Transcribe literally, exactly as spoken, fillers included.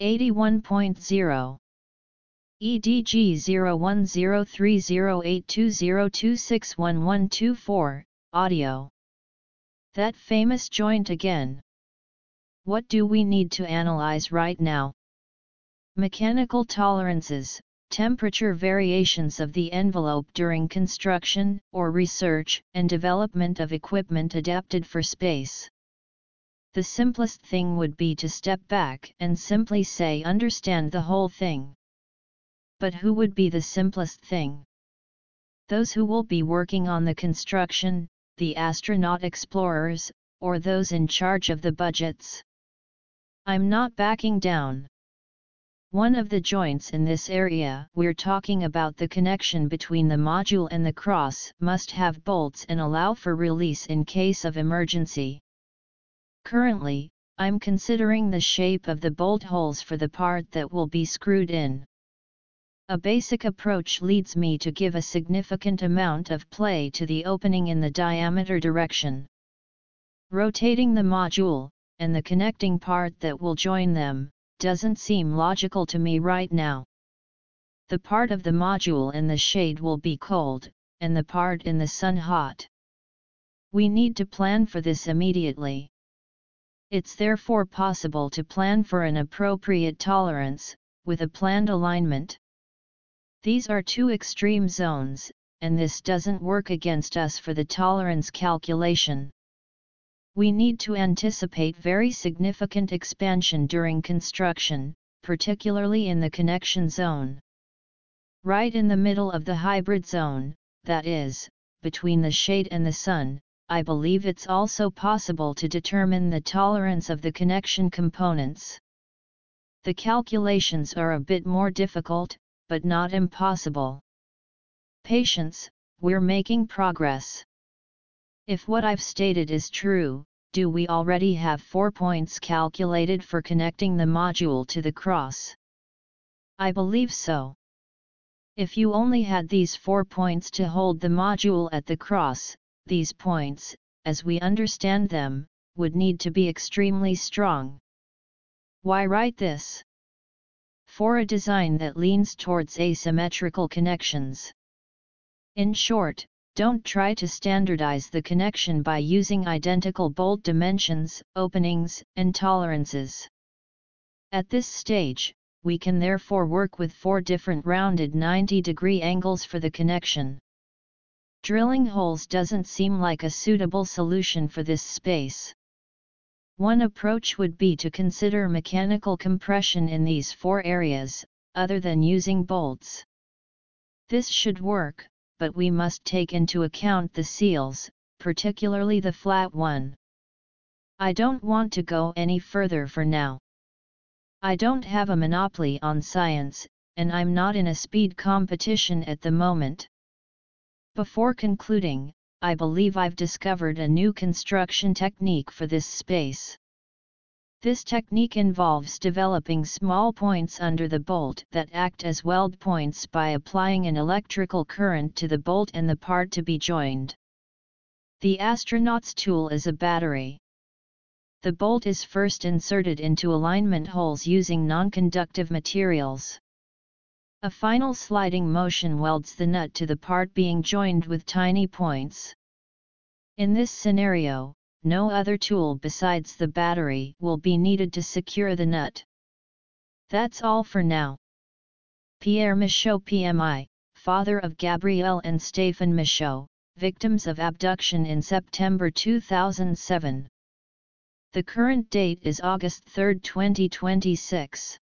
eighty-one point zero. E D G zero one zero three zero eight two zero two six one one two four, audio. That famous joint again. What do we need to analyze right now? Mechanical tolerances, temperature variations of the envelope during construction or research and development of equipment adapted for space. The simplest thing would be to step back and simply say understand the whole thing. But who would be the simplest thing? Those who will be working on the construction, the astronaut explorers, or those in charge of the budgets? I'm not backing down. One of the joints in this area we're talking about, the connection between the module and the cross, must have bolts and allow for release in case of emergency. Currently, I'm considering the shape of the bolt holes for the part that will be screwed in. A basic approach leads me to give a significant amount of play to the opening in the diameter direction. Rotating the module, and the connecting part that will join them, doesn't seem logical to me right now. The part of the module in the shade will be cold, and the part in the sun hot. We need to plan for this immediately. It's therefore possible to plan for an appropriate tolerance, with a planned alignment. These are two extreme zones, and this doesn't work against us for the tolerance calculation. We need to anticipate very significant expansion during construction, particularly in the connection zone. Right in the middle of the hybrid zone, that is, between the shade and the sun, I believe it's also possible to determine the tolerance of the connection components. The calculations are a bit more difficult, but not impossible. Patience, we're making progress. If what I've stated is true, do we already have four points calculated for connecting the module to the cross? I believe so. If you only had these four points to hold the module at the cross, these points, as we understand them, would need to be extremely strong. Why write this? For a design that leans towards asymmetrical connections. In short, don't try to standardize the connection by using identical bolt dimensions, openings, and tolerances. At this stage, we can therefore work with four different rounded ninety degree angles for the connection. Drilling holes doesn't seem like a suitable solution for this space. One approach would be to consider mechanical compression in these four areas, other than using bolts. This should work, but we must take into account the seals, particularly the flat one. I don't want to go any further for now. I don't have a monopoly on science, and I'm not in a speed competition at the moment. Before concluding, I believe I've discovered a new construction technique for this space. This technique involves developing small points under the bolt that act as weld points by applying an electrical current to the bolt and the part to be joined. The astronaut's tool is a battery. The bolt is first inserted into alignment holes using non-conductive materials. A final sliding motion welds the nut to the part being joined with tiny points. In this scenario, no other tool besides the battery will be needed to secure the nut. That's all for now. Pierre Michaud P M I, father of Gabrielle and Stéphane Michaud, victims of abduction in September two thousand seven. The current date is August third twenty twenty-six.